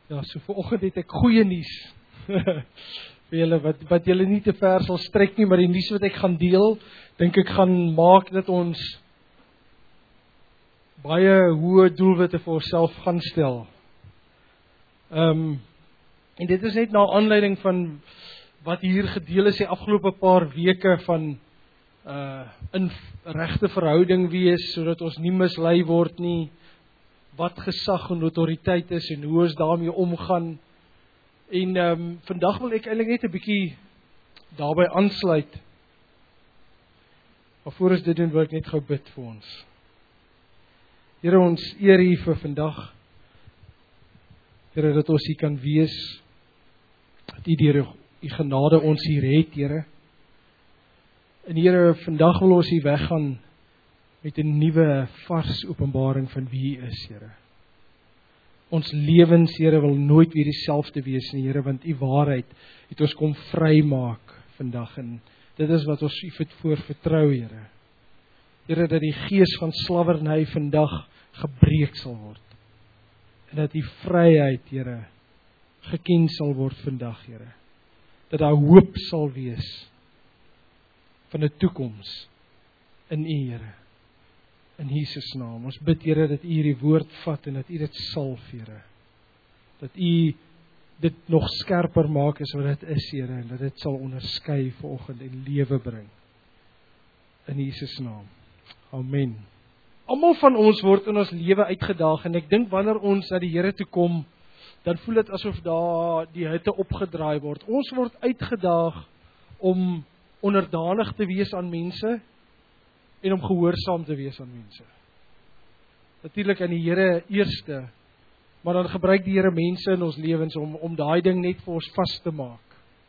Ja, so vanoggend het ek goeie nuus. Vir julle wat julle nie te ver sal strek nie, maar die nuus wat ek gaan deel, dink ek gaan maak dat ons baie hoë doelwitte vir onsself gaan stel. En dit is net na aanleiding van wat hier gedeel is die afgelope paar weke van in regte verhouding wees, sodat ons nie mislei word nie, wat gesag en autoriteit is en hoe ons daarmee omgaan. En vandag wil ek eintlik net 'n bietjie daarby aansluit. Maar voor ons dit doen, wil ek net gou bid vir ons. Here, ons eer U vir vandag. Here, dat ons hier kan wees, dat U deur U genade ons hier het, Here. En Here, vandag wil ons hier weggaan met 'n nuwe, vars openbaring van wie U is, Here. Ons lewens, Here, wil nooit weer dieselfde wees nie, Here, want U waarheid het ons kom vrymaak vandag, en dit is wat ons U voor vertrou, Here. Here, dat die gees van slawerny vandag gebreek sal word, en dat die vryheid, Here, geken sal word vandag, Here. Dat daar hoop sal wees van 'n toekoms in U, Here. In Jesus naam. Ons bid, Here, dat U hierdie woord vat en dat U dit salf, Here. Dat U dit nog skerper maak as wat dit is, Here, en dat dit sal onderskei vanoggend en lewe bring. In Jesus naam. Amen. Almal van ons word in ons lewe uitgedaag, en ek dink wanneer ons na die Here toe kom, dan voel dit asof daar die hitte opgedraai word. Ons word uitgedaag om onderdanig te wees aan mense en om gehoorsaam te wees aan mense. Natuurlik aan die Here eerste, maar dan gebruik die Here mense in ons lewens om daai ding net vir ons vas te maak.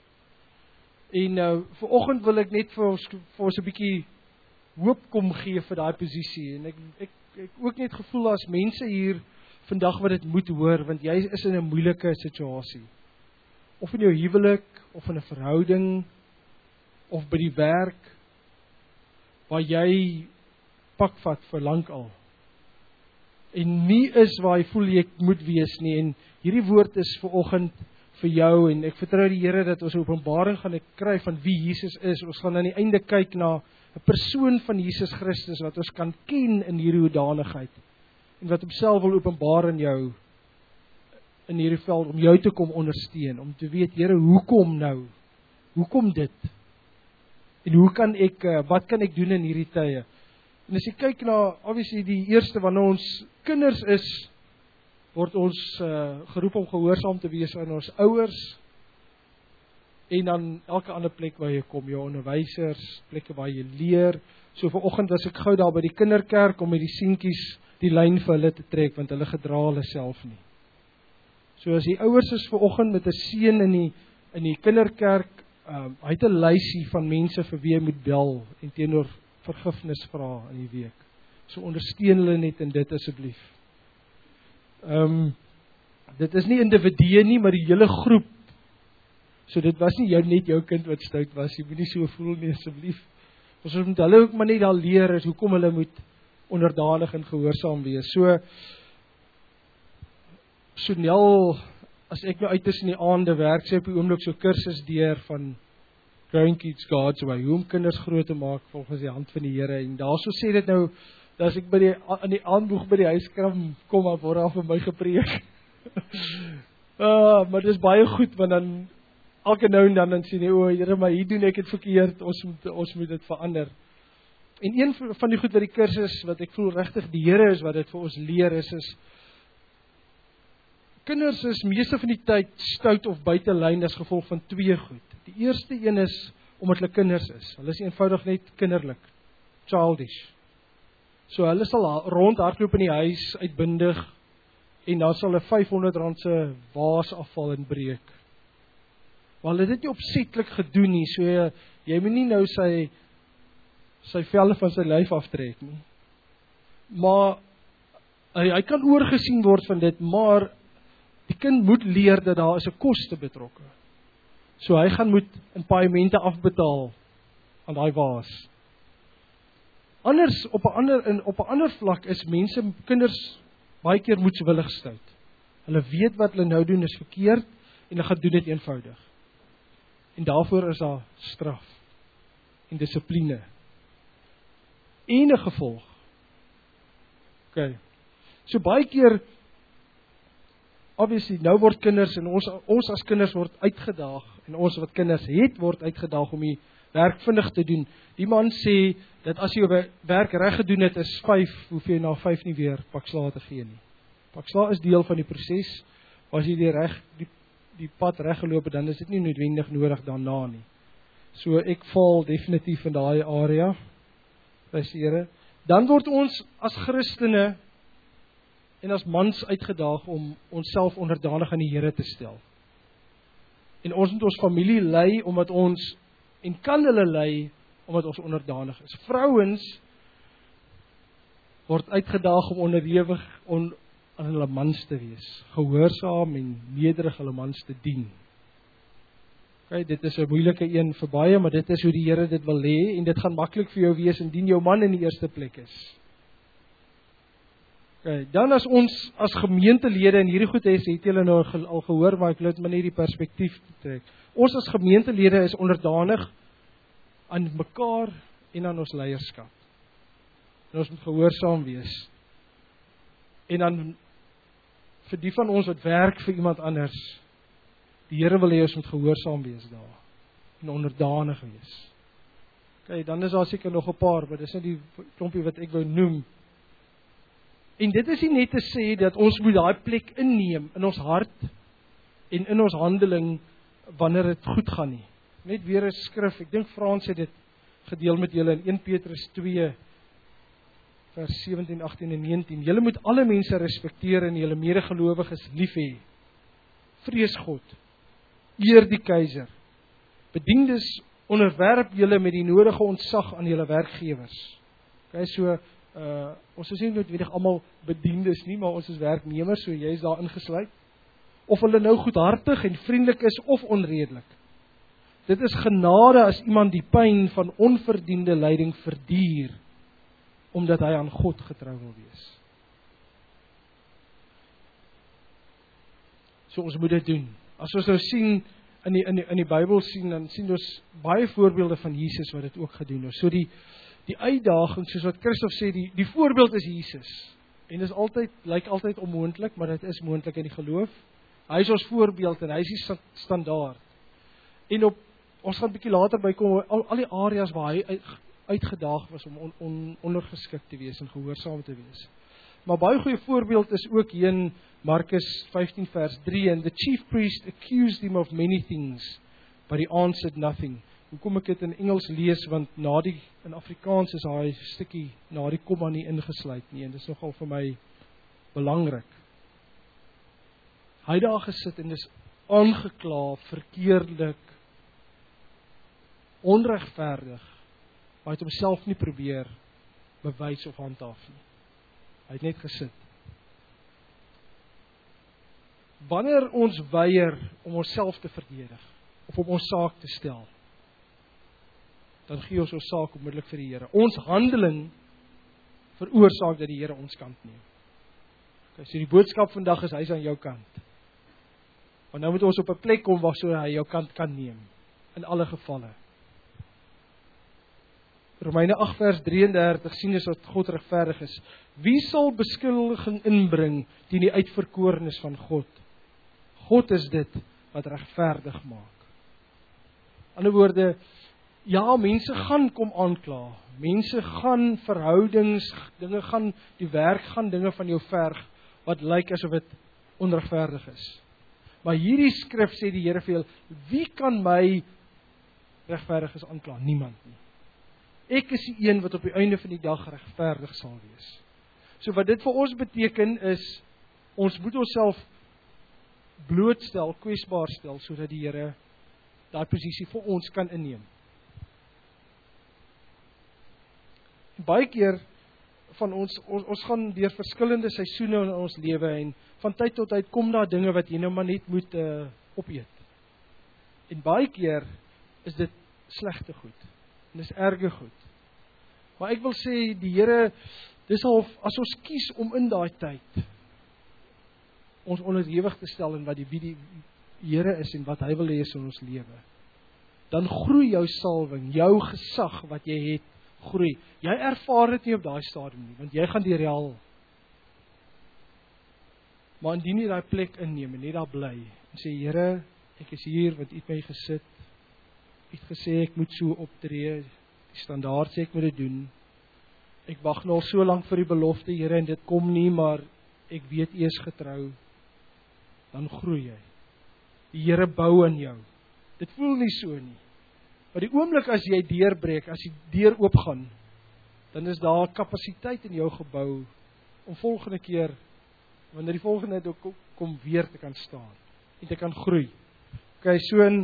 En vanoggend wil ek net vir ons 'n bietjie hoop kom gee vir daai posisie, en ek ook net gevoel as mense hier vandag wat dit moet hoor, want jy is in 'n moeilike situasie. Of in jou huwelik, of in 'n verhouding, of by die werk, waar jy pakvat vir lank al, en nie is waar jy voel jy moet wees nie, en hierdie woord is vanoggend vir jou, en ek vertrou die Here dat ons 'n openbaring gaan kry van wie Jesus is. Ons gaan aan die einde kyk na 'n persoon van Jesus Christus, wat ons kan ken in hierdie hoedanigheid, en wat homself wil openbaar in jou, in hierdie veld, om jou te kom ondersteun, om te weet, Here, hoekom nou? Hoekom dit? En hoe kan wat kan ek doen in hierdie tye? En as jy kyk na, obviously die eerste, wanneer ons kinders is, word ons geroep om gehoorsaam te wees aan ons ouers, en dan elke ander plek waar jy kom, jou onderwysers, plekke waar jy leer. So vanoggend was ek gou daar by die kinderkerk, om met die seentjies die lyn vir hulle te trek, want hulle gedra hulle self nie. So as die ouers is vanoggend met 'n seun in die kinderkerk, hy het 'n lysie van mense vir wie hy moet bel, en teenoor vergifnis vra in die week. So ondersteun hulle net in dit asseblief. Dit is nie individue nie, maar die hele groep. So dit was nie net jou kind wat stout was, jy moet nie so voel nie asseblief. Ons moet hulle ook maar net daar leer, is hoekom hulle moet onderdanig en gehoorsaam wees. So Nel, as ek nou uit tussen die aande werk, sy op die oomblik so kursus deur van Growing Kids God's Way, hoe om kinders groot te maak volgens die hand van die Here, en daarso sê dit nou, as ek aan die aandboeg by die huiskram kom, dan word daar vir my gepreek. Maar dit is baie goed, want dan elke nou en dan sê jy, o Here, maar hier doen ek dit verkeerd, ons moet dit verander. En een van die goed wat die kursus, wat ek voel regtig die Here is, wat dit vir ons leer is kinders is meeste van die tyd stout of buite lyn as gevolg van twee goed. Die eerste een is, omdat hulle kinders is. Hulle is eenvoudig net kinderlik, childish. So hulle sal rondhardloop in die huis, uitbundig, en dan sal hulle R500 se vaas afval en breek. Maar hulle het dit nie opsetlik gedoen nie, so jy moet nie nou sy velle van sy lyf aftrek nie. Maar hy kan oorgesien word van dit, maar die kind moet leer dat daar is 'n koste betrokke. So hy gaan moet in paaiemente afbetaal aan daai vaas. Anders op 'n ander vlak is kinders baie keer moedswillig stout. Hulle weet wat hulle nou doen is verkeerd en hulle gaan doen dit eenvoudig. En daarvoor is daar straf en dissipline en 'n gevolg. OK. So baie keer, obviously, nou word kinders en ons as kinders word uitgedaag en ons wat kinders het word uitgedaag om die werk vinnig te doen. Die man sê dat as jy jou werk reg gedoen het is 5, hoef jy na 5 nie weer pak slaag te gee nie. Pak slaag is deel van die proses. As jy die pad reg geloop het, dan is dit nie noodwendig nodig daarna nie. So ek val definitief in daai area. Prys die Here. Dan word ons as Christene en as mans uitgedaag om onsself onderdanig aan die Here te stel. En ons moet ons familie lei omdat ons en kan hulle lei omdat ons onderdanig is. Vrouens word uitgedaag om onderhewig aan hulle mans te wees, gehoorsaam en nederig hulle mans te dien. Okay, dit is 'n moeilike een vir baie, maar dit is hoe die Here dit wil hê en dit gaan maklik vir jou wees indien jou man in die eerste plek is. Okay, dan as ons as gemeentelede en hierdie goed het julle nou al gehoor, maar ek wil dit maar net die perspektief trek. Ons as gemeentelede is onderdanig aan mekaar en aan ons leierskap. En ons moet gehoorsaam wees. En dan vir die van ons wat werk vir iemand anders, die Here wil hê ons moet gehoorsaam wees daar en onderdanig wees. Okay, dan is daar seker nog 'n paar, maar dis net die klompie wat ek wou noem. En dit is nie net te sê dat ons moet daai plek inneem in ons hart en in ons handeling wanneer dit goed gaan nie. Net weer 'n skrif, ek dink Frans het dit gedeel met julle in 1 Petrus 2 vers 17, 18 en 19. Julle moet alle mense respekteer en julle medegelowiges lief hê. Vrees God. Eer die keiser. Bediendes, onderwerp julle met die nodige ontzag aan julle werkgewers. Okay, so ons is nie noodwendig almal bediendes nie, maar ons is werknemers, so jy is daar ingesluit. Of hulle nou goedhartig en vriendelik is of onredelik. Dit is genade as iemand die pyn van onverdiende lyding verduur, omdat hy aan God getrou wil wees. So ons moet dit doen. As ons nou sien in die Bybel sien, dan sien ons baie voorbeelde van Jesus wat dit ook gedoen het. So die uitdaging, soos wat Christof sê, die voorbeeld is Jesus. En dit is lyk altyd onmoontlik, maar dit is moontlik in die geloof. Hy is ons voorbeeld en hy is die standaard. En ons gaan 'n bietjie later bykom, al die areas waar hy uitgedaag was om ondergeskik te wees en gehoorsaam te wees. Maar baie goeie voorbeeld is ook hier in Markus 15 vers 3, and the chief priest accused him of many things, but he answered nothing. Hoekom ek dit in Engels lees, want in Afrikaans is daai stukkie na die komma nie ingesluit nie, en dit is nogal vir my belangrik. Hy het daar gesit en dis aangekla, verkeerdelik, onregverdig, maar hy het homself nie probeer bewys of handhaaf nie. Hy het net gesit. Wanneer ons weier om onsself te verdedig, of om ons saak te stel, dan gee ons saak onmiddellik vir die Here. Ons handeling veroorsaak dat die Here ons kant neem. Okay, so die boodskap vandag is, hy is aan jou kant. Want nou moet ons op 'n plek kom waar so hy jou kant kan neem, in alle gevalle. Romeine 8 vers 33 sien ons dat God regverdig is. Wie sal beskuldiging inbring teen die uitverkorenes van God? God is dit wat regverdig maak. In ander woorde, ja, mense gaan kom aankla. Mense gaan verhoudings, dinge gaan, die werk gaan dinge van jou verg, wat lyk asof dit onregverdig is. Maar hierdie skrif sê die Here vir julle, wie kan my regverdig is aankla? Niemand nie. Ek is die een wat op die einde van die dag regverdig sal wees. So wat dit vir ons beteken is, ons moet onsself blootstel, kwesbaar stel, sodat die Here daai posisie vir ons kan inneem. Baie keer van ons gaan deur verskillende seisoene in ons lewe en van tyd tot tyd kom daar dinge wat jy nou maar net moet opeet. En baie keer is dit slegte goed. En dis erge goed. Maar ek wil sê, die Here, dis al as ons kies om in daai tyd ons onderhewig te stel in wie die Here is en wat hy wil hê in ons lewe, dan groei jou salwing, jou gesag wat jy het, groei. Jy ervaar dit nie op daai stadium nie, want jy gaan die real. Maar indien jy daai plek inneem en net daar bly, en sê, Here, ek is hier, want U het my gesit, U het gesê, ek moet so optree, die standaard sê ek moet dit doen, ek wag nou al so lank vir die belofte, Here, en dit kom nie, maar ek weet U is getrou, dan groei jy. Die Here bou in jou. Dit voel nie so nie. Maar die oomblik as jy deurbreek, as die deur oopgaan, dan is daar kapasiteit in jou gebou, om volgende keer, wanneer die volgende kom weer te kan staan, en te kan groei. Ok, so in,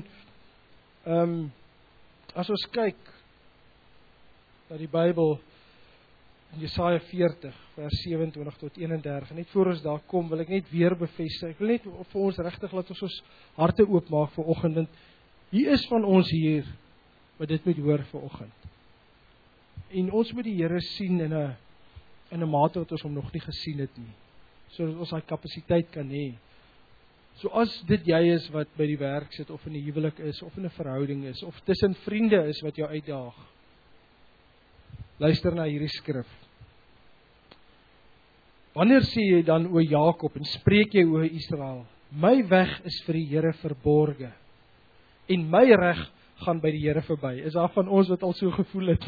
as ons kyk, na die Bybel, in Jesaja 40, vers 27 tot 31, net voor ons daar kom, wil ek net weer bevestig, ek wil net vir ons regtig, laat ons harte oopmaak vir oggend, want hier is van ons hier, wat dit moet hoor vir oggend. En ons moet die Here sien in 'n mate wat ons hom nog nie gesien het nie, sodat ons daai kapasiteit kan hê. So as dit jy is wat by die werk sit, of in 'n huwelik is, of in 'n verhouding is, of tussen vriende is wat jou uitdaag, luister na hierdie skrif. Wanneer sê jy dan o Jakob, en spreek jy o Israel, my weg is vir die Here verborge, en my reg gaan by die Here verby. Is daar van ons wat al so gevoel het?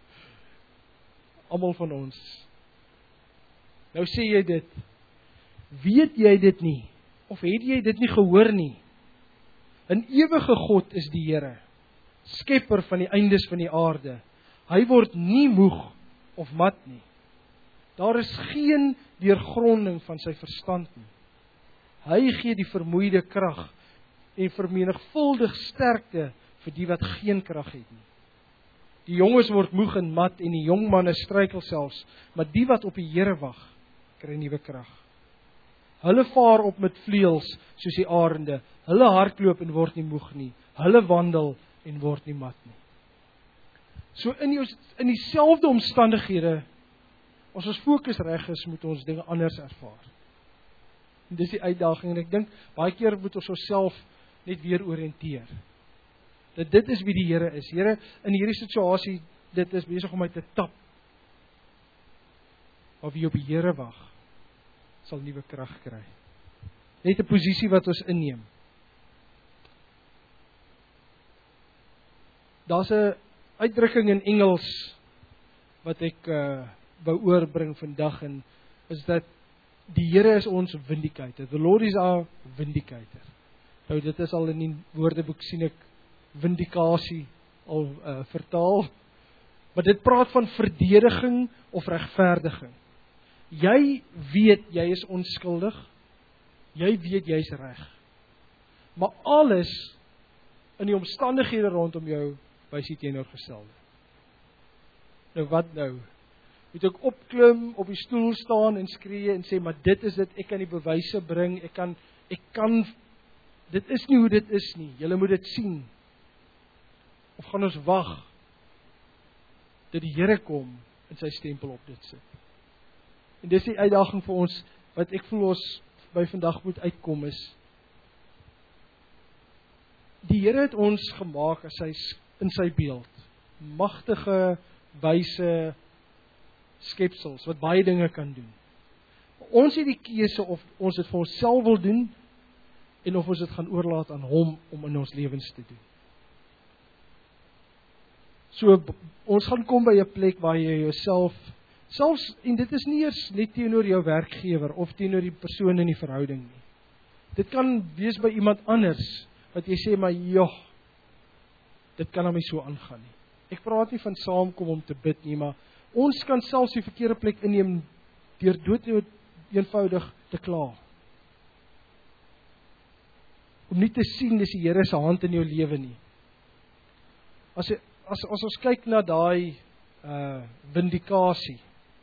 Almal van ons. Nou sê jy dit, weet jy dit nie, of het jy dit nie gehoor nie? 'n ewige God is die Here, skepper van die eindes van die aarde. Hy word nie moeg of mat nie. Daar is geen deurgronding van sy verstand nie. Hy gee die vermoeide krag en vermenigvuldig sterkte vir die wat geen krag het nie. Die jonges word moeg en mat en die jong manne struikel selfs, maar die wat op die Here wag, kry nuwe krag. Hulle vaar op met vleuels soos die arende, hulle hardloop en word nie moeg nie, hulle wandel en word nie mat nie. So in dieselfde omstandighede, as ons fokus reg is, moet ons dinge anders ervaar. En dis die uitdaging, en ek dink, baie keer moet ons onsself net weer oriënteer. Dat dit is wie die Here is. Here, in hierdie situasie, dit is besig om my te tap. Maar wie op die Here wag, sal nuwe krag kry. Net 'n posisie wat ons inneem. Daar's 'n uitdrukking in Engels wat ek wou oorbring vandag, en is dat die Here is ons vindicator. The Lord is our vindicator. Nou dit is al in die woordeboek sien ek vindikasie al vertaal, maar dit praat van verdediging of regverdiging. Jy weet jy is onskuldig, jy weet jy is reg, maar alles in die omstandighede rondom jou wys die teenoorgestelde. Nou wat nou? Moet ek opklim, op die stoel staan en skree en sê, maar dit is dit, ek kan die bewyse bring, ek kan, dit is nie hoe dit is nie, julle moet dit sien. Of gaan ons wag, dat die Here kom, en sy stempel op dit sit. En dis die uitdaging vir ons, wat ek voel ons by vandag moet uitkom is, die Here het ons gemaak as in sy beeld, magtige, wyse skepsels, wat baie dinge kan doen. Ons het die keuse of ons dit vir onsself wil doen, en of ons dit gaan oorlaat aan hom, om in ons lewens te doen. So, ons gaan kom by 'n plek waar jy jouself, selfs, en dit is nie eers net teenoor jou werkgewer, of teenoor die persoon in die verhouding nie. Dit kan wees by iemand anders, wat jy sê, maar joh, dit kan aan my so aangaan nie. Ek praat nie van saamkom om te bid nie, maar ons kan selfs die verkeerde plek inneem, deur dood eenvoudig te kla. Om nie te sien, dis die Here se hand in jou lewe nie. As ons kyk na daai vindikasie,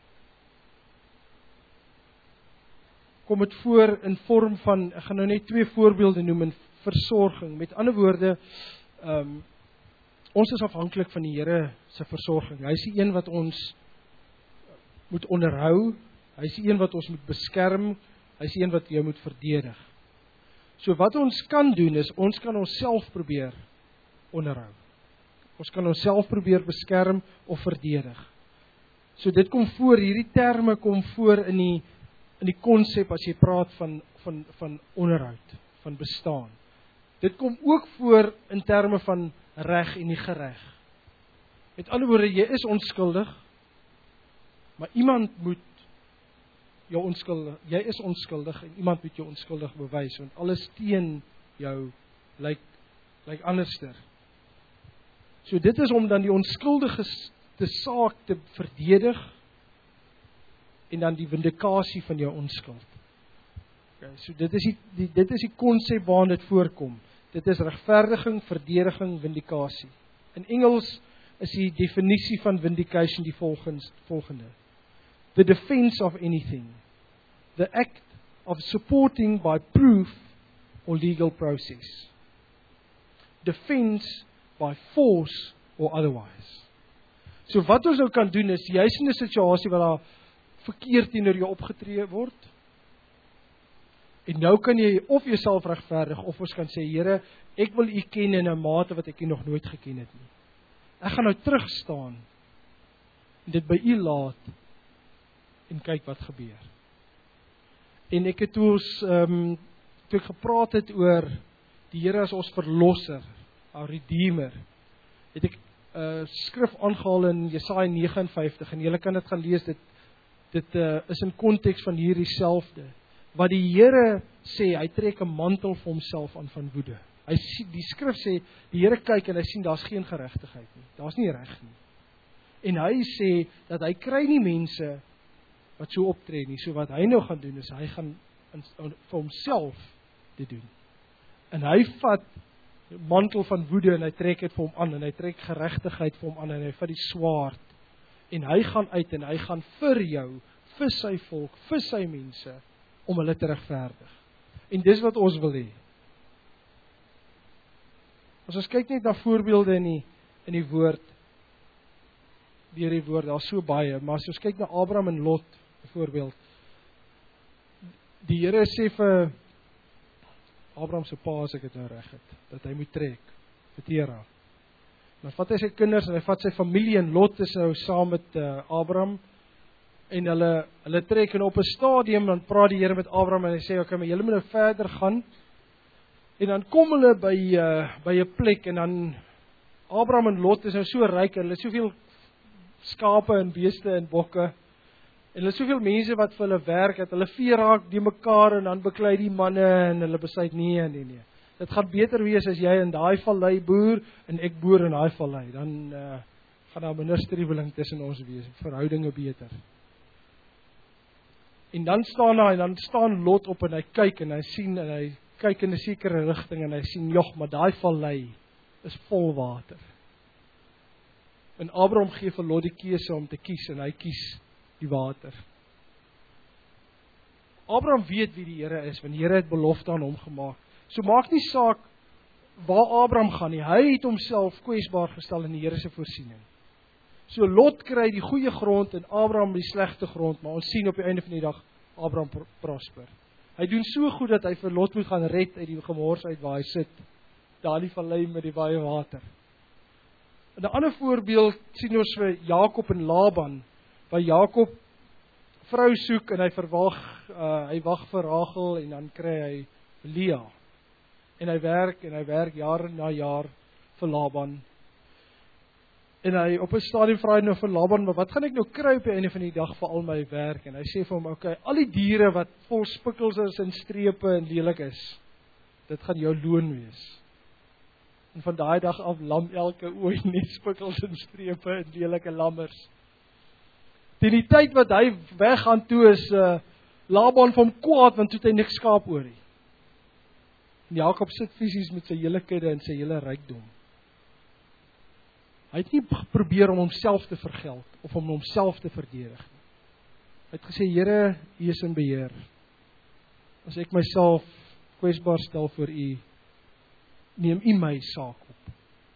kom dit voor in vorm van, ek gaan nou net 2 voorbeelde noem, in versorging. Met ander woorde, ons is afhanklik van die Here se versorging. Hy is die een wat ons moet onderhou, hy is die een wat ons moet beskerm, Hy is die een wat jou moet verdedig. So wat ons kan doen is, ons kan onsself probeer onderhou. Ons kan onsself probeer beskerm of verdedig. So dit kom voor, hierdie terme kom voor in die konsep as jy praat van onderhoud, van bestaan. Dit kom ook voor in terme van reg en nie gereg. Met ander woorde, jy is onskuldig, maar iemand moet jou onskuldig, jy is onskuldig en iemand moet jou onskuldig bewys, want alles teen jou lyk anderster. So dit is om dan die onskuldige saak te verdedig en dan die vindikasie van jou onskuld. Okay, so dit is die konsep waarin dit voorkom. Dit is regverdiging, verdediging, vindikasie. In Engels is die definisie van vindication die volgende. The defense of anything. The act of supporting by proof or legal process. Defense by force or otherwise. So wat ons nou kan doen is, juis in 'n situasie waar daar verkeerd teenoor jou opgetree word, en nou kan jy of jouself regverdig, of ons kan sê, Here, ek wil U ken in 'n mate wat ek U nog nooit geken het nie. Ek gaan nou terugstaan, en dit by U laat, en kyk wat gebeur. En ek het toe ek gepraat het oor die Here as ons verlosser, our redeemer, het ek skrif aangehaal in Jesaja 59, en julle kan dit gaan lees, dit is in konteks van hierdie selfde, wat die Here sê, hy trek 'n mantel vir homself aan van woede. Die skrif sê, die Here kyk en hy sien, daar's geen geregtigheid nie, daar's nie reg nie. En hy sê, dat hy kry nie mense, wat so optree nie, so wat hy nou gaan doen, is hy gaan vir homself dit doen. En hy vat mantel van woede, en hy trek dit vir hom aan, en hy trek geregtigheid vir hom aan, en hy vat die swaard, en hy gaan uit, en hy gaan vir jou, vir sy volk, vir sy mense, om hulle te regverdig. En dis wat ons wil hê. As ons kyk net na voorbeelde in die woord, deur die woord, daar's so baie, maar as ons kyk na Abraham en Lot, byvoorbeeld, die Here sê vir Abraham se pa, as ek dit nou reg het, dat hy moet trek, vir Tera. Dan vat hy sy kinders, en hy vat sy familie, en Lot is nou saam met Abraham, en hulle trek, en op 'n stadium, dan praat die Here met Abraham, en hy sê, okay, maar julle moet nou verder gaan, en dan kom hulle by 'n plek, en dan, Abraham en Lot is nou so ryk, en hulle is soveel skape, en beeste, en bokke, en hulle is soveel mense wat vir hulle werk, dat hulle vee raak die mekaar, en dan beklei die manne, en hulle besluit, nee. Dit gaan beter wees as jy in daai vallei boer, en ek boer in daai vallei, dan gaan daar minder striweling tussen ons wees, verhoudinge beter. En dan staan Lot op, en hy kyk, en hy sien, en hy kyk in 'n sekere rigting, en hy sien, jog, maar daai vallei is vol water. En Abraham gee vir Lot die keuse om te kies, en hy kies die water. Abraham weet wie die Here is, want die Here het belofte aan hom gemaak. So maak nie saak waar Abraham gaan nie, hy het homself kwesbaar gestel in die Here se voorsiening. So Lot kry die goeie grond, en Abraham die slegte grond, maar ons sien op die einde van die dag, Abraham prosper. Hy doen so goed, dat hy vir Lot moet gaan red uit die gemors uit waar hy sit, daar in die vallei met die baie water. En 'n ander voorbeeld sien ons vir Jakob en Laban, waar Jakob vrou soek, en hy wag vir Rachel, en dan kry hy Lea. En hy werk jaar na jaar vir Laban. En hy op 'n stadium vra hy nou vir Laban, maar wat gaan ek nou kry op die einde van die dag vir al my werk? En hy sê vir hom, okay, al die diere wat vol spikkels is en strepe en lelik is, dit gaan jou loon wees. En van daai dag af lam elke ooi net spikkels en strepe en lelike lammers. Teen die tyd wat hy weggaan toe is Laban vir hom kwaad, want toe het hy niks skaap oor nie. En Jakob sit fisies met sy hele kudde en sy hele rykdom. Hy het nie probeer om homself te vergeld, of om homself te verdedig nie. Hy het gesê, Here, U is in beheer. As ek myself kwesbaar stel voor U, neem U my saak op.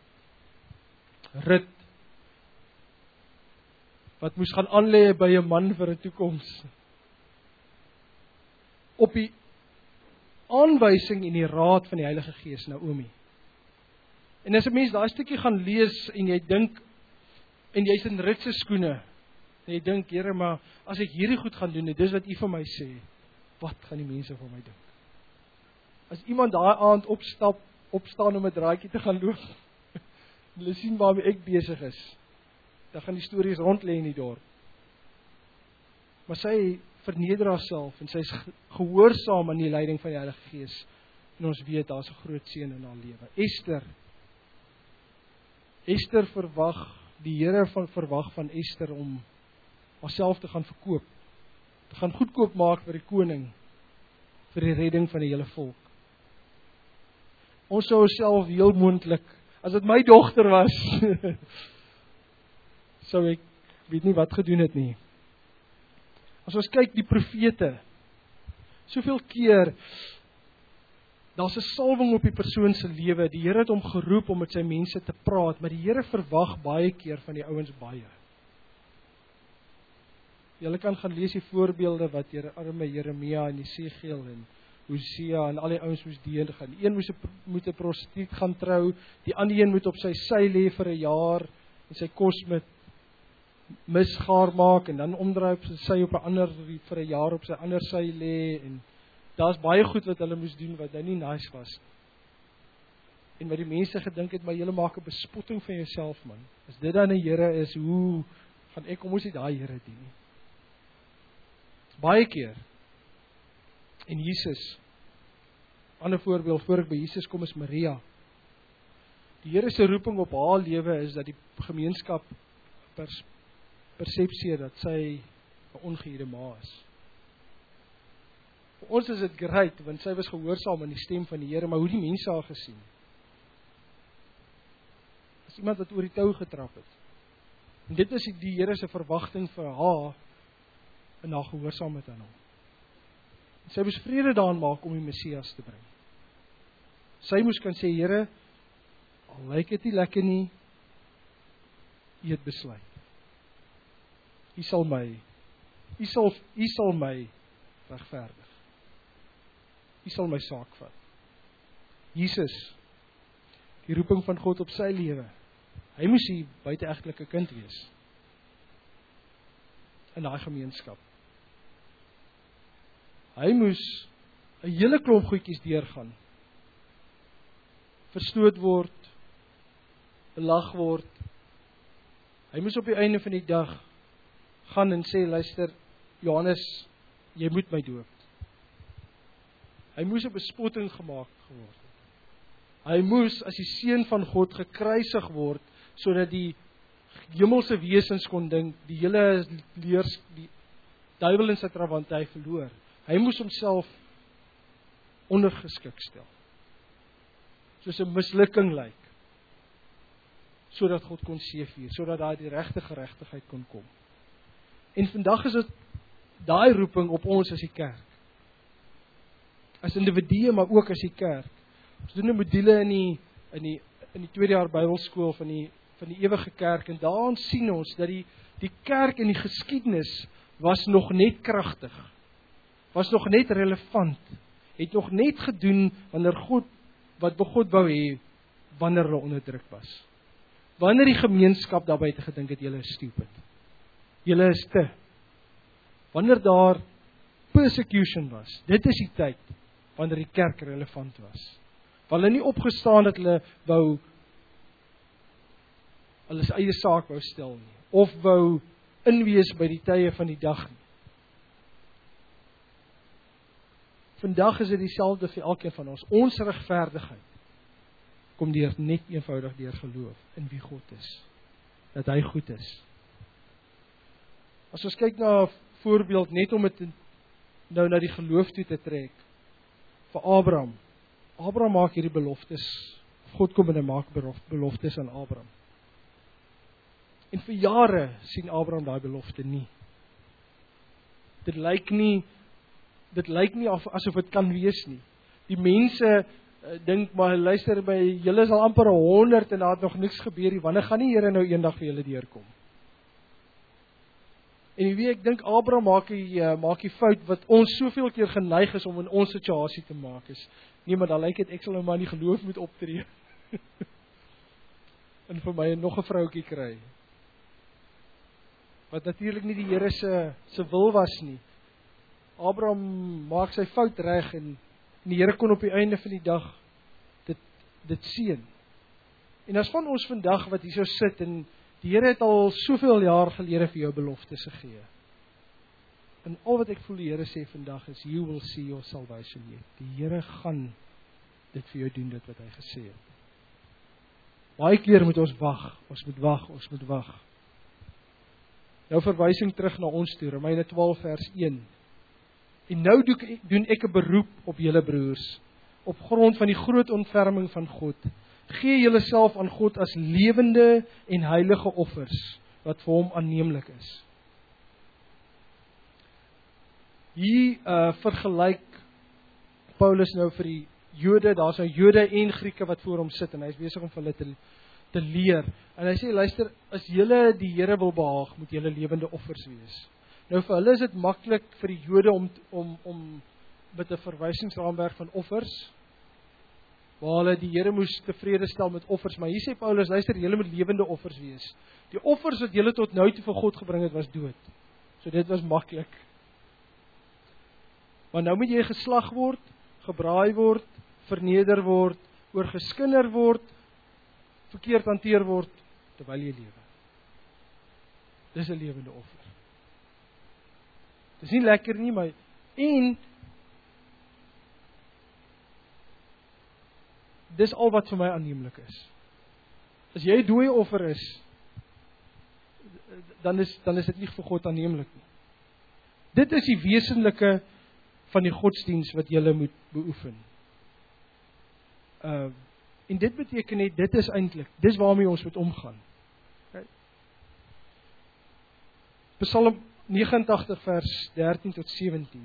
Rut, wat moes gaan aanlê by 'n man vir 'n toekoms. op die aanwysing en die raad van die Heilige Gees, Naomi. En as 'n mens daai stukkie gaan lees en jy dink, en jy's in ritse skoene, en jy dink, Here, maar as ek hierdie goed gaan doen, dis wat U vir my sê, wat gaan die mense van my dink? As iemand daai aand opstaan om 'n draadjie te gaan loop, en hulle sien waarmee ek besig is, dan gaan die stories rond lê in die dorp. Maar sy verneder haarself en sy is gehoorsaam aan die leiding van die Heilige Gees. En ons weet daar's 'n groot seën in haar lewe. Ester verwag, die Here verwag van Ester om haarself te gaan verkoop. Te gaan goedkoop maak vir die koning, vir die redding van die hele volk. Ons sou self heel moontlik, as dit my dogter was, sou ek weet nie wat gedoen het nie. As ons kyk die profete, soveel keer, daar's 'n salwing op die persoon se lewe, die Here het hom geroep om met sy mense te praat, maar die Here verwag baie keer van die ouens baie. Julle kan gaan lees die voorbeelde wat arme Jeremia en Jesegiel en Hosea en al die ouens moes deurgaan. Die een moet 'n prostituut gaan trou, die ander een moet op sy sy lê vir 'n jaar en sy kos met misgaar maak en dan omdraai op sy op 'n ander vir 'n jaar op sy ander sy lê en daar's baie goed wat hulle moes doen wat nou nie nice was. En wat die mense gedink het, maar julle maak 'n bespotting van jouself, man. As dit dan 'n Here is, hoe gaan ek kom ons nie daai Here dien nie? Baie keer. En Jesus, ander voorbeeld voor ek by Jesus kom is Maria. Die Here se roeping op haar lewe is dat die gemeenskap persepsie dat sy 'n ongehuwde ma is. Vir ons is dit great, want sy was gehoorsaam aan die stem van die Here, maar hoe die mense haar gesien? As iemand wat oor die tou getrap het. En dit is die Here se verwagting vir haar in haar gehoorsaamheid aan hom. En sy moes vrede daarin maak om die Messias te bring. Sy moes kan sê, Here, al lyk dit nie lekker nie, U het besluit. U sal my regverdig. U sal my saak vat. Jesus, die roeping van God op sy lewe, hy moes die buiteegtelike kind wees in daai gemeenskap. Hy moes 'n hele klomp goedjies deurgaan. Verstoot word, belag word. Hy moes op die einde van die dag gaan en sê, luister, Johannes, jy moet my doop. Hy moes 'n bespotting gemaak geword het. Hy moes as die seun van God gekruisig word, sodat die hemelse wesens kon dink, die hele die duiwel in sy trawantry verloor. Hy moes homself ondergeskik stel. Soos 'n mislukking lyk. Sodat God kon seëvier, sodat daar die regte geregtigheid kon kom. En vandag is dit daai roeping op ons as die kerk. As individue, maar ook as die kerk. Ons doen 'n module in die tweede jaar Bybelskool van die ewige kerk, en daarin sien ons dat die kerk in die geskiedenis was nog net kragtig, was nog net relevant, het nog net gedoen wanneer God wou hê, wanneer hulle onderdruk was. Wanneer die gemeenskap daar buite gedink het, julle is stupid. Julle is te. Wanneer daar persecution was, dit is die tyd wanneer die kerk relevant was. Want hulle nie opgestaan dat hulle wou hulle se eie saak wou stel nie, of wou inwees by die tye van die dag nie. Vandag is dit dieselfde vir elkeen van ons. Ons regverdigheid kom net eenvoudig deur geloof in wie God is, dat hy goed is. As ons kyk na 'n voorbeeld, net om dit nou na die geloof toe te trek, vir Abraham. Abraham maak hierdie beloftes, God kom en hy maak beloftes aan Abraham. En vir jare sien Abraham daai belofte nie. Dit lyk nie asof dit kan wees nie. Die mense dink, maar luister by, julle is al amper 100 en daar het nog niks gebeur nie, wanneer gaan die Here nou eendag vir julle deurkom? En jy weet, ek dink Abraham maak die fout wat ons soveel keer geneig is om in ons situasie te maak is. Nee, maar dan lyk dit ek sal nou maar in die geloof moet optree. En vir my nog 'n vroutjie kry. Wat natuurlik nie die Here se wil was nie. Abraham maak sy fout reg en die Here kon op die einde van die dag dit seën. En as van ons vandag wat hier so sit en die Here het al soveel jaar gelede vir jou beloftes gegee. En al wat ek voel die Here sê vandag is, you will see your salvation yet. Die Here gaan dit vir jou doen, dit wat hy gesê het. Baie keer moet ons wag, ons moet wag. Nou verwysing terug na ons toe, Romeine 12 vers 1. En nou doen ek 'n beroep op julle broers, op grond van die groot ontferming van God. Gee julleself aan God as lewende en heilige offers, wat vir hom aanneemlik is. Hier vergelyk Paulus nou vir die Jode, daar's nou Jode en Grieke wat voor hom sit, en hy is besig om vir hulle te leer. En hy sê, luister, as julle die Here wil behaag, moet julle lewende offers wees. Nou vir hulle is dit maklik vir die Jode om met 'n verwysingsraamwerk van offers, waar hulle die Here moes tevrede stel met offers, maar hier sê Paulus, luister, julle moet lewende offers wees. Die offers wat julle tot nou toe vir God gebring het, was dood. So dit was maklik. Maar nou moet jy geslag word, gebraai word, verneder word, oorgeskinder word, verkeerd hanteer word, terwyl jy lewe. Dis 'n lewende offer. Dis nie lekker nie, maar en dis al wat vir my aanneemlik is. As jy 'n dooie offer is, dan is dit nie vir God aanneemlik nie. Dit is die wesenlike van die godsdiens wat jy moet beoefen. En dit beteken net, dit is eintlik, dis waarmee ons moet omgaan. Okay. Psalm 89 vers 13 tot 17.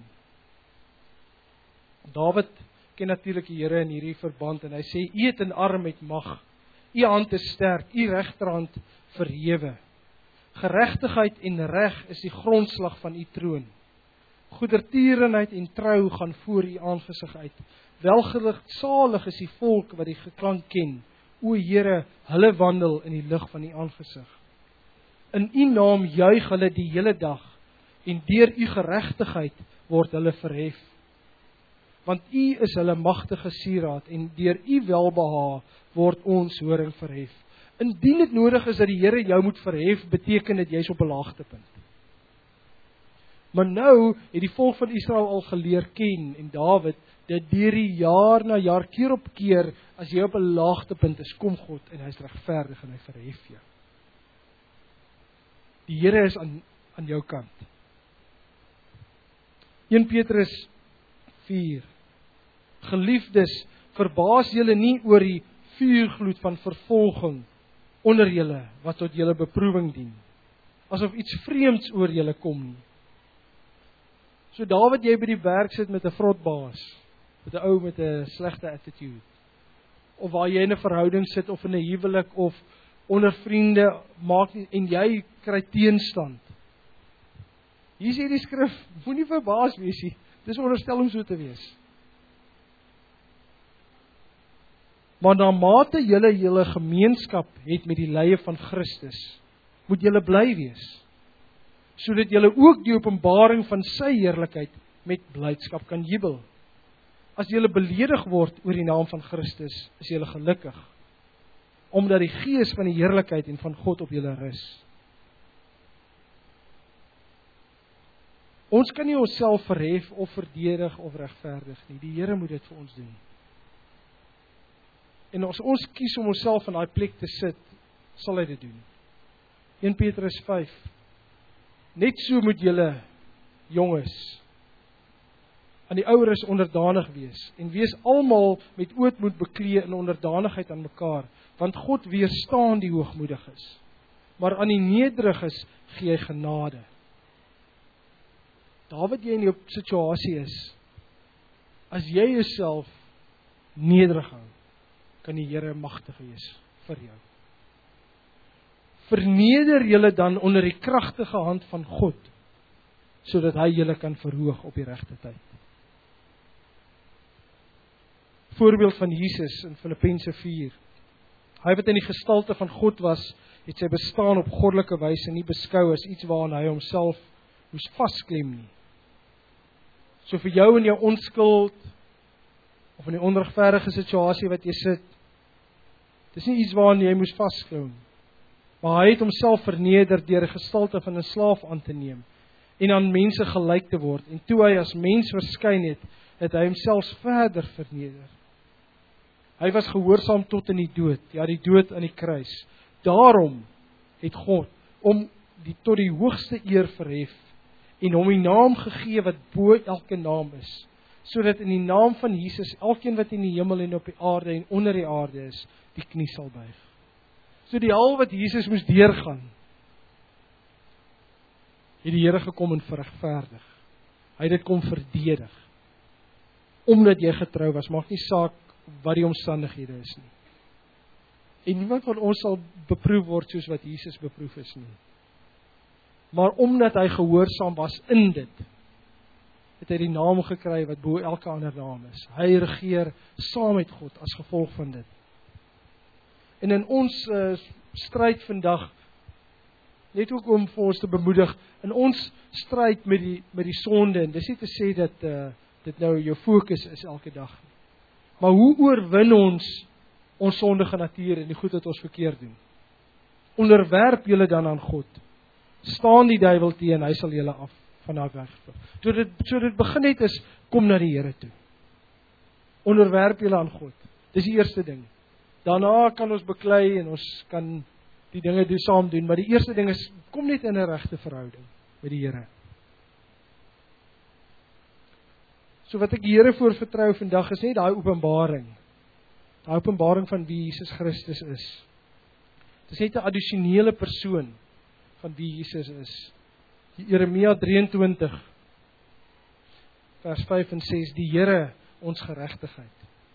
Dawid ken natuurlik die Here in hierdie verband en hy sê, U het 'n arm met mag, U hand is sterk, U regterhand verhewe. Geregtigheid en reg is die grondslag van U troon. Goedertierenheid en trou gaan voor U aangesig uit. Welgeluksalig is die volk wat die geklank ken. O Here, hulle wandel in die lig van U aangesig. In U naam juig hulle die hele dag en deur U geregtigheid word hulle verhef. Want U is hulle magtige sieraad en deur U welbehae word ons horing verhef. Indien dit nodig is dat die Here jou moet verhef, beteken dit jy's op 'n laagtepunt. Maar nou het die volk van Israel al geleer ken en Dawid dat deur die jaar na jaar, keer op keer, as jy op 'n laagtepunt is, kom God en hy's regverdig en hy verhef jou. Die Here is aan jou kant. 1 Petrus 4. Geliefdes, verbaas julle nie oor die vuurgloed van vervolging onder julle wat tot julle beproewing dien, asof iets vreemds oor julle kom nie. So Dawid, jy by die werk sit met 'n vrotbaas, met 'n ou met 'n slegte attitude, of waar jy in 'n verhouding sit of in 'n huwelik of onder vriende maak nie, en jy kry teenstand. Hier sê die skrif, moenie verbaas wees nie. Dis onderstel om so te wees. Maar na mate julle gemeenskap het met die lye van Christus, moet julle bly wees, sodat julle ook die openbaring van sy heerlikheid met blydskap kan jubel. As julle beledig word oor die naam van Christus, is julle gelukkig, omdat die gees van die heerlikheid en van God op julle rus. Ons kan nie onsself verhef of verdedig of regverdig nie. Die Here moet dit vir ons doen. En as ons kies om onsself in daai plek te sit, sal hy dit doen. 1 Petrus 5. Net so moet julle jonges aan die oueres onderdanig wees en wees almal met ootmoed beklee in onderdanigheid aan mekaar, want God weerstaan die hoogmoediges, maar aan die nederiges gee hy genade. Daar wat jy in jou situasie is, as jy jouself nederig hou, kan die Here magtig wees vir jou. Verneder julle dan onder die kragtige hand van God, sodat hy julle kan verhoog op die regte tyd. Voorbeeld van Jesus in Filippense 4. Hy wat in die gestalte van God was, het sy bestaan op goddelike wyse nie beskou as iets waaraan hy homself moes vasklem nie. So vir jou in jou onskuld, of in die onregverdige situasie wat jy sit, dis nie iets waaraan jy moes vasklou nie. Maar hy het homself verneder deur 'n gestalte van 'n slaaf aan te neem, en aan mense gelyk te word, en toe hy as mens verskyn het, het hy homself verder verneder. Hy was gehoorsaam tot in die dood, ja die dood aan die kruis. Daarom het God om tot die hoogste eer verhef en hom die naam gegee wat bo elke naam is, sodat in die naam van Jesus elkeen wat in die hemel en op die aarde en onder die aarde is, die knie sal buig. So die al wat Jesus moes deurgaan, het die Here gekom en verregverdig. Hy het dit kom verdedig. Omdat jy getrou was, maak nie saak wat die omstandighede is nie. En niemand van ons sal beproef word soos wat Jesus beproef is nie. Maar omdat hy gehoorsaam was in dit, het hy die naam gekry wat bo elke ander naam is. Hy regeer saam met God as gevolg van dit. En in ons stryd vandag, net ook om vir ons te bemoedig, in ons stryd met die sonde, en dis nie te sê dat dit nou jou fokus is elke dag nie. Maar hoe oorwin ons sondige natuur en die goed wat ons verkeerd doen? Onderwerp julle dan aan God. Staan die duiwel teen, hy sal julle af van daar wegvoer. So dit begin net is, kom na die Here toe. Onderwerp julle aan God. Dis die eerste ding. Daarna kan ons beklei en ons kan die dinge saam doen, maar die eerste ding is, kom net in 'n regte verhouding met die Here. So wat ek die Here voor vertrou vandag is net daai openbaring van wie Jesus Christus is. Dit is net 'n addisionele persoon van wie Jesus is. Jeremia 23 vers 5 en 6, die Here ons geregtigheid.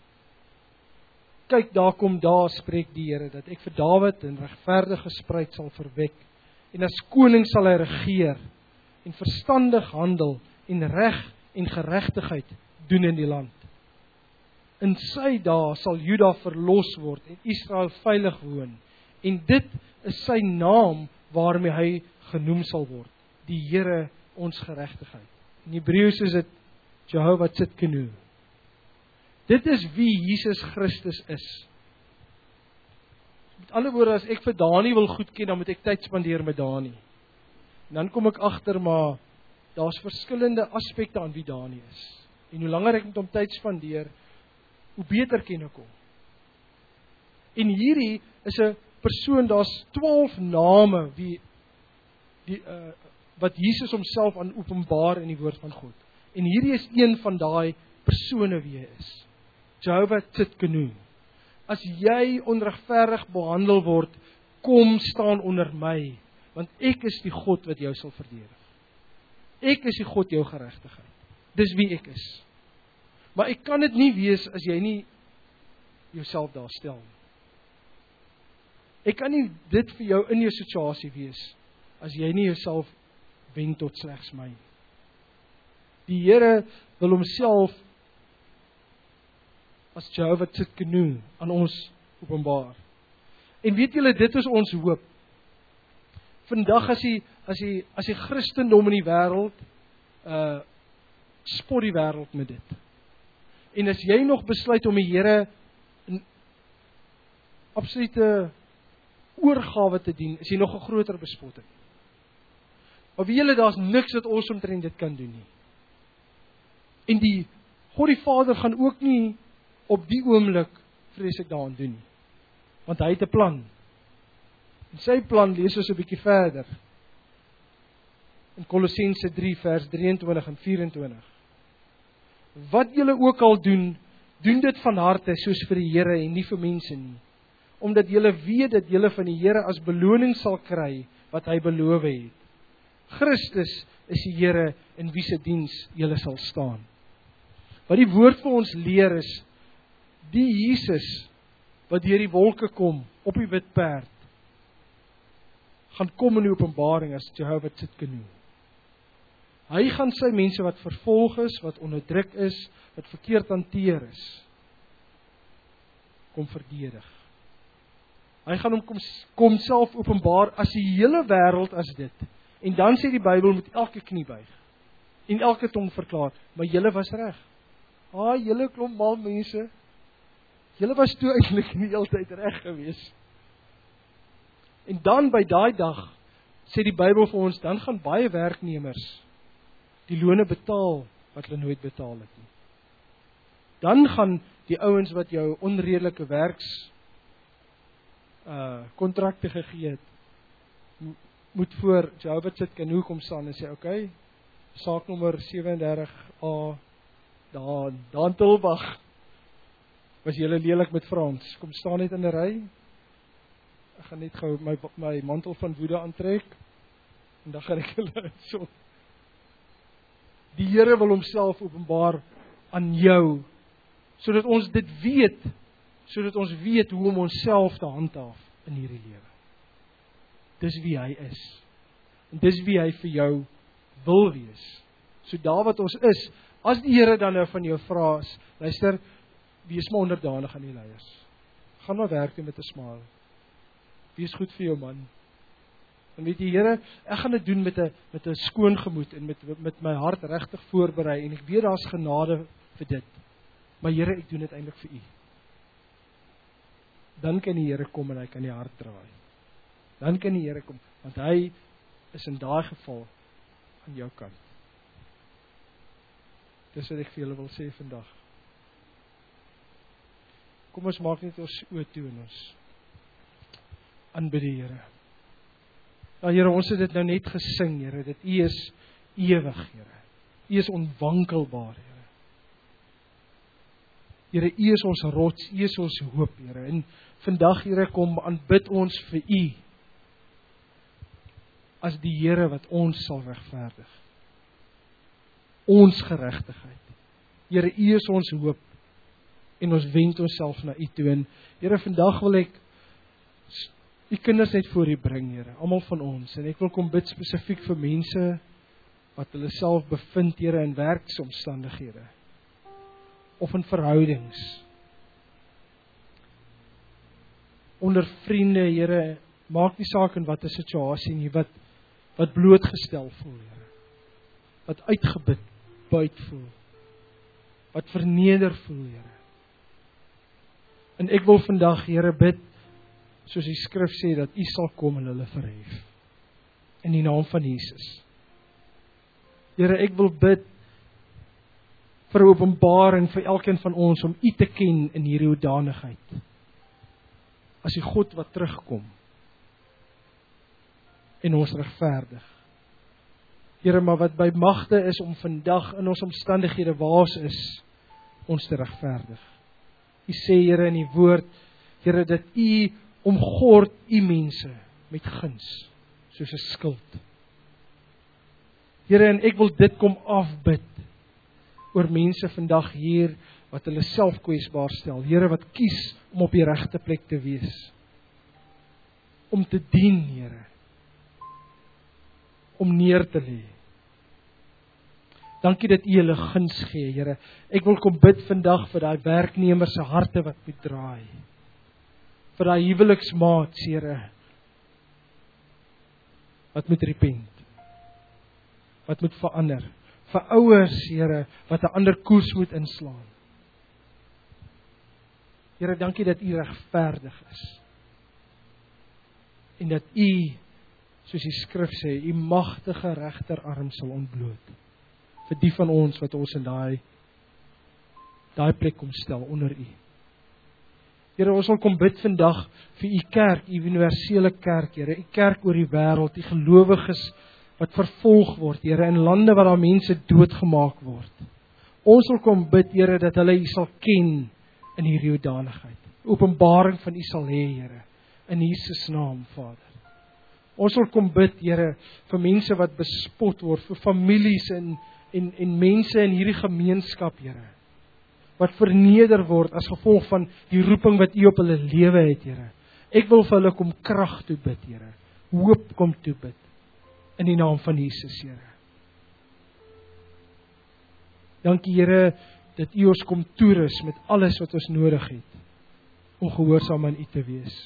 Kyk, daar spreek die Here, dat ek vir Dawid 'n regverdige spruit sal verwek, en as koning sal hy regeer, en verstandig handel, en reg en geregtigheid doen in die land. In sy dae sal Juda verlos word, en Israel veilig woon, en dit is sy naam waarmee hy genoem sal word, die Here ons geregtigheid. In Hebreëus is dit Jehovah Tsidkenu. Dit is wie Jesus Christus is. Met ander woorde, as ek vir Dani wil goedken, dan moet ek tyd spandeer met Dani. En dan kom ek agter, maar daar's verskillende aspekte aan wie Dani is. En hoe langer ek met hom tyd spandeer, hoe beter ken ek hom. En hierdie is 'n persoon, daar's 12 name wat Jesus homself aan openbaar in die woord van God. En hierdie is een van daai persone wie hy is. Jehovah Tsidkenu. As jy onregverdig behandel word, kom staan onder my, want ek is die God wat jou sal verdedig. Ek is die God jou geregtigheid. Dis wie ek is. Maar ek kan dit nie wees as jy nie jouself daar stel nie. Ek kan nie dit vir jou in jou situasie wees as jy nie jouself wend tot slegs my. Die Here wil homself as Jehovah Tsidkenu aan ons openbaar. En weet julle, dit is ons hoop. Vandag as die Christendom in die wêreld spot die wêreld met dit. En as jy nog besluit om die Here in absolute oorgawe te dien, is jy nog 'n groter bespotting. Maar weet julle, daar's niks wat ons omtrent dit kan doen nie. En die God die Vader gaan ook nie op die oomblik vrees ek daaraan doen nie. Want hy het 'n plan. En sy plan lees ons 'n bietjie verder. In Kolossense 3 vers 23 en 24. Wat julle ook al doen, doen dit van harte soos vir die Here en nie vir mense nie. Omdat julle weet dat julle van die Here as beloning sal kry wat hy beloof het. Christus is die Here in wie se diens julle sal staan. Wat die woord vir ons leer is, die Jesus wat deur die wolke kom op die wit perd, gaan kom in die openbaring as Jehovah Tsidkenu. Hy gaan sy mense wat vervolg is, wat onderdruk is, wat verkeerd hanteer is, kom verdedig. Hy gaan hom kom self openbaar as die hele wêreld as dit. En dan sê die Bybel moet elke knie buig. En elke tong verklaar, maar julle was reg. Julle klomp mal mense. Julle was toe eintlik nie altyd reg gewees. En dan by daai dag, sê die Bybel vir ons, dan gaan baie werknemers die lone betaal wat hulle nooit betaal het nie. Dan gaan die ouens wat jou onredelike kontrakte gegee het, moet voor Jehovah Tsidkenu kom staan en sê, okay, saaknommer 37A, daar in Tulbag, was julle lelik met Frans, kom staan net in 'n ry, ek gaan net gou my mantel van woede aantrek, en dan gaan ek julle so. Die Here wil homself openbaar aan jou, sodat ons dit weet, sodat ons weet hoe om onsself te handhaaf in hierdie lewe. Dis wie hy is. En dis wie hy vir jou wil wees. So daar wat ons is, as die Here dan nou van jou vra, luister, wees maar onderdanig aan die leiers. Gaan maar werk met 'n smile. Wees goed vir jou man. En weet jy, Here, ek gaan dit doen met 'n skoon gemoed en met my hart regtig voorberei en ek weet daar's genade vir dit. Maar Here, ek doen dit eintlik vir U. Dan kan die Here kom en hy kan die hart draai. Dan kan die Here kom, want hy is in daai geval aan jou kant. Dis wat ek vir julle wil sê vandag. Kom ons maak net ons oë toe en ons aanbid die Here. Ja Here, ons het dit nou net gesing, Here, dat U is ewig, Here. U is onwankelbaar, Here. Here, U is ons rots, U is ons hoop, Here. En vandag, Here, kom aanbid ons vir U as die Here wat ons sal regverdig. Ons geregtigheid. Here, U is ons hoop en ons wend onsself na U toe. En Here, vandag wil ek U kinders net voor U bring, Here, almal van ons. En ek wil kom bid spesifiek vir mense wat hulle self bevind, Here, in werksomstandighede of in verhoudings. Onder vriende, Here, maak nie saak in watter situasie nie, wat blootgestel voel, Here. Wat uitgebuit voel. Wat verneder voel, Here. En ek wil vandag, Here, bid, soos die skrif sê, dat U sal kom en hulle verhef. In die naam van Jesus. Here, ek wil bid vir 'n openbaring vir elkeen van ons om U te ken in hierdie hoedanigheid. As die God wat terugkom en ons regverdig. Here, maar wat by magte is om vandag in ons omstandighede waar ons is, ons te regverdig. U sê, Here, in die woord, Here, dat U omgord U mense met guns, soos 'n skild. Here, en ek wil dit kom afbid oor mense vandag hier wat hulle self kwesbaar stel. Here, wat kies om op die regte plek te wees. Om te dien, Here. Om neer te lê. Dankie dat U hulle guns gee, Here. Ek wil kom bid vandag vir daai werknemers se harte wat moet draai. Vir daai huweliksmaats, Here, wat moet repent. Wat moet verander. Vir ouers, Here, wat 'n ander koers moet inslaan. Here, dankie dat U regverdig is. En dat U, soos die skrif sê, U magtige regterarm sal ontbloot. Vir die van ons wat ons in daai plek kom stel onder U. Here, ons wil kom bid vandag vir U kerk, U universele kerk, Here, U kerk oor die wêreld, die gelowiges wat vervolg word, Here, in lande waar daar mense doodgemaak word. Ons wil kom bid, Here, dat hulle U sal ken in hierdie hoedanigheid. Openbaring van U sal hê, Here, in Jesus naam, Vader. Ons wil kom bid, Here, vir mense wat bespot word, vir families en mense in hierdie gemeenskap, Here, wat verneder word as gevolg van die roeping wat U op hulle lewe het, Here. Ek wil vir hulle kom krag toe bid, Here. Hoop kom toe bid. In die naam van Jesus, Here. Dankie Here, dat U ons kom toerus met alles wat ons nodig het, om gehoorsaam aan U te wees.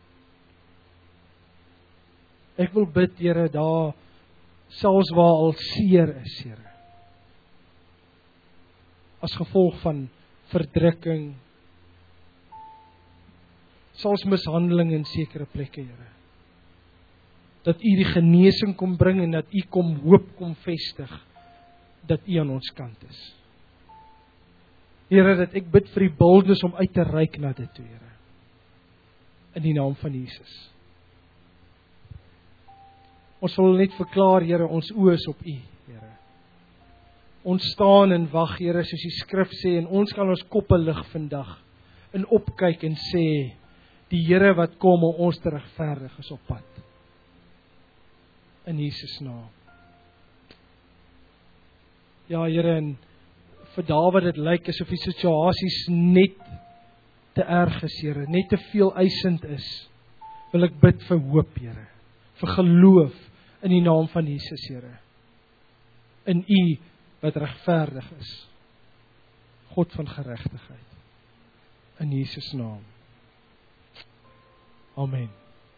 Ek wil bid, Here, daar, selfs waar al seer is, Here, as gevolg van verdrukking, selfs mishandeling in sekere plekke, Here, dat U die genesing kom bring en dat U kom hoop kom vestig, dat U aan ons kant is. Here, dat ek bid vir die boldness om uit te reik na dit toe, Here, in die naam van Jesus. Ons wil net verklaar, Here, ons oë is op U, Here. Ons staan en wag, Here, soos die skrif sê, en ons kan ons koppe lig vandag, en opkyk en sê, die Here wat kom om ons te regverdig is op pad. In Jesus naam. Ja, Here, en vir daar wat dit lyk asof die situasies net te erg is, Here, net te veel eisend is, wil ek bid vir hoop, Here, vir geloof in die naam van Jesus, Here, in U wat regverdig is, God van geregtigheid, in Jesus naam. Amen.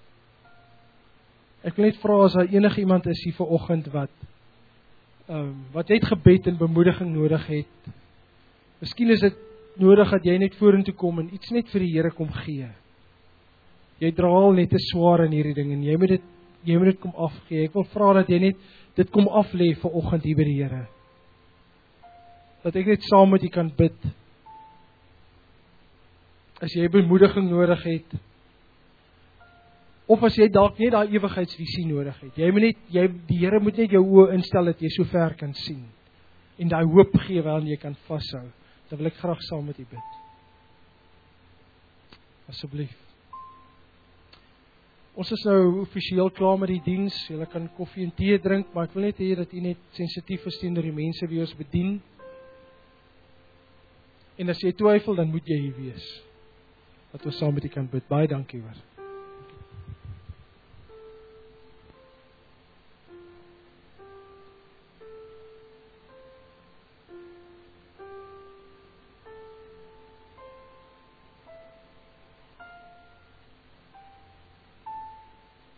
Ek wil net vra as daar enige iemand is hier vanoggend wat net gebed en bemoediging nodig het. Miskien is dit nodig dat jy net vorentoe kom en iets net vir die Here kom gee. Jy dra al net te swaar in hierdie ding en jy moet dit kom afgee. Ek wil vra dat jy net dit kom aflê vanoggend hier by die Here. Dat ek net saam met jy kan bid. As jy bemoediging nodig het, of as jy dalk net daai ewigheidsvisie nodig het. Die Here moet net jou oë instel dat jy so ver kan sien. En daai hoop gee waaraan jy kan vashou. Dan wil ek graag saam met u bid. Asseblief. Ons is nou offisieel klaar met die diens. Julle kan koffie en tee drink, maar ek wil net hê dat u net sensitief is teenoor die mense wie ons bedien. En as jy twyfel, dan moet jy hier wees. Dat ons saam met u kan bid. Baie dankie hoor.